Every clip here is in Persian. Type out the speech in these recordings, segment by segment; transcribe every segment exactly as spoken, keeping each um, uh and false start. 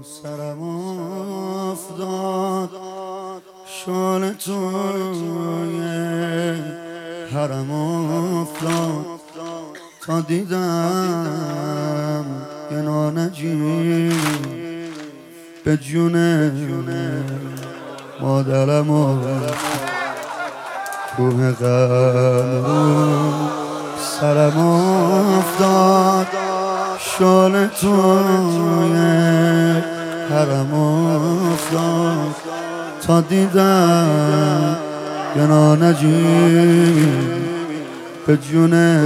سرم افتاد شال توی حرم افتاد تا دیدم یه نانجی به جونه مادرم افتاد کوه غم سرم افتاد شال توی حرم افتاد تا دیدم یه نانجی به جونه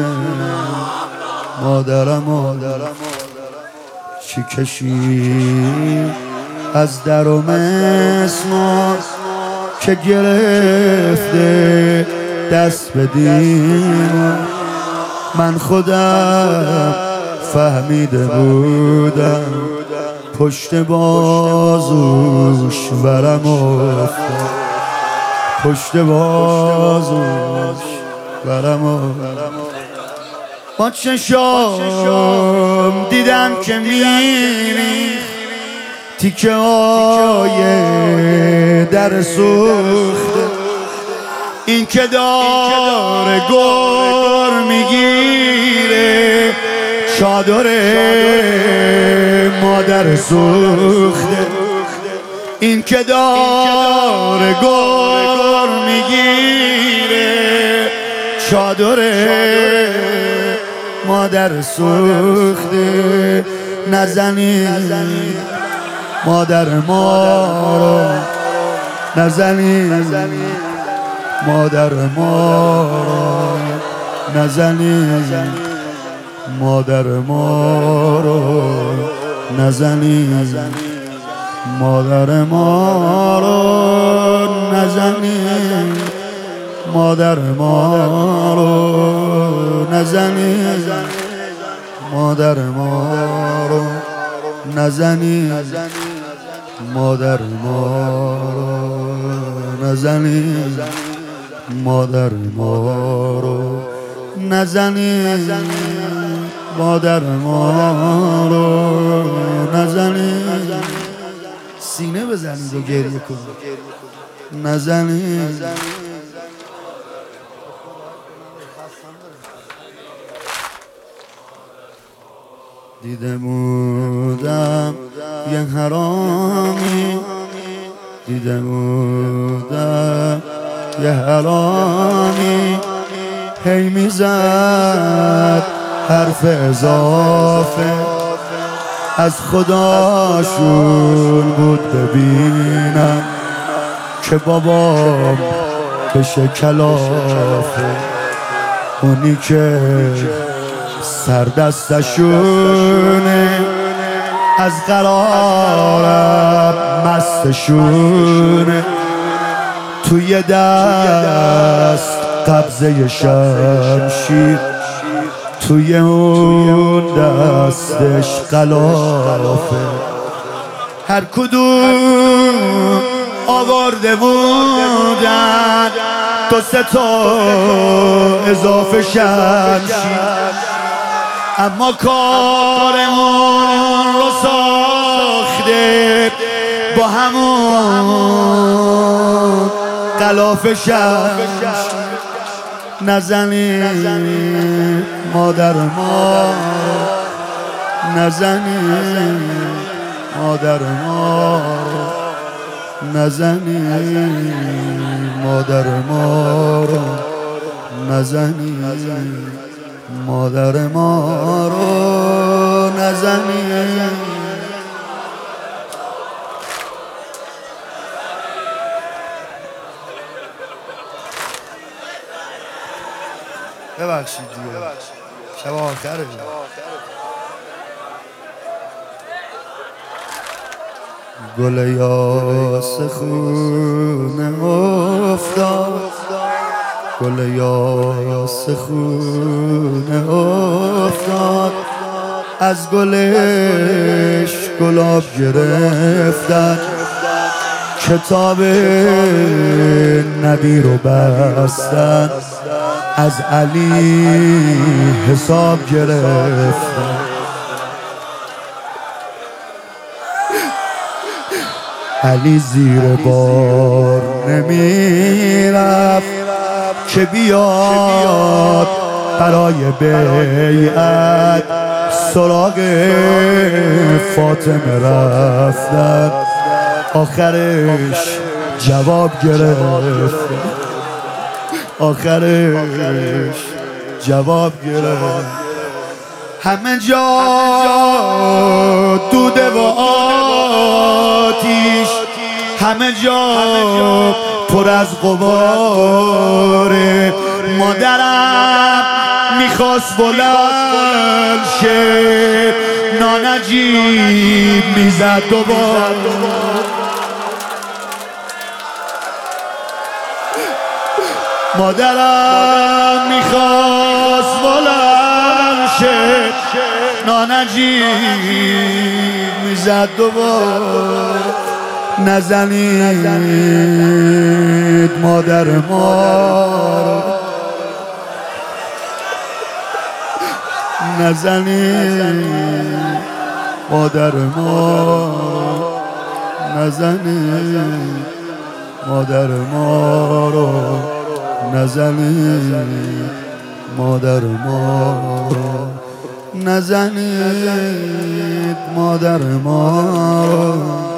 مادرم افتاد چی کشید از در و مسمار که گرفته دست به دیوار من خودم فهمیده بودم پشت بازوش ورم افتاد پشت بازوش ورم افتاد با چشام دیدم که میری تیکه های در سوخته این که داره گر میگیره چادر مادر سوخته این که داره گر میگیره چادر مادر سوخته نزنی مادر ما رو نزنی مادر ما رو نزنی مادر ما رو نزنی مادر ما رو نزنی مادر ما رو نزنی مادر ما رو نزنی مادر ما رو نزنی مادر ما رو نزنی مادر ما رو نزنی سینه بزنید و گریه کنید نزنی دیده بودم یه حرامی دیده بودم یه حرامی هی میزد حرف اضافه از خداشون بود ببینم که بابام بشه کلافه اونی که سردستشونه از قرارم مستشونه توی دست قبضه شمشیر توی اون دستش غلافه هر کدوم آورده بودن دو سه تا اضافه شمشیر اما کارمون رو ساخته با همون غلاف شمشیر نزنی مادر ما نزنی مادر ما نزنی مادر ما رو نزنی مادر ما رو نزنی ببخشید دیگه شب آخره گل یاس خونه افتاد گل یاس خونه افتاد از گلش گلاب گرفتن کتاب نبی رو بستن از علی حساب گرفتن علی زیر بار نمیرفت که بیاد برای بیعت سراغ فاطمه رفتن. آخرش جواب گرفت، آخرش جواب گرفت. همه جا دوده و آتیش، همه جا پر از غباره. مادرم میخواست بلند شه، نانجیب میزد دوباره. مادرم میخواست بلند شه، نانجیب میزد دوباره. نزنید مادر ما، نزنید مادر ما، نزنید مادر ما رو، نزنید مادر ما رو، نزنید مادر ما رو.